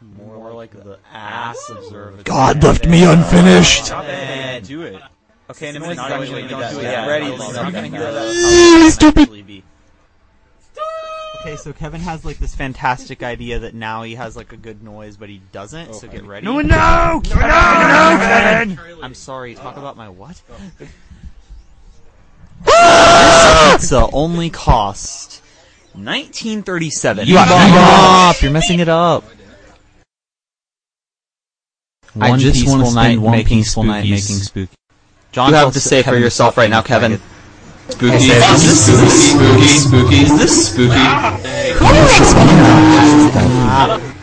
More like the ass observatory. God left me unfinished! Do it. Okay, and Wait, not don't wait, do it. don't do it. Yeah, Ready? you're You're not gonna gonna hear hear that. Stupid! Okay, so Kevin has like this fantastic idea that now he has like a good noise, but he doesn't. So get ready. No, Kevin! I'm sorry. Talk about my what? Ah! Pizza only cost $19.37. You Stop! You're messing it up. I just want to spend one peaceful night making spooky. John, You have to say for yourself right now, Kevin. Spooky. Is this spooky? Spooky. Is this spooky?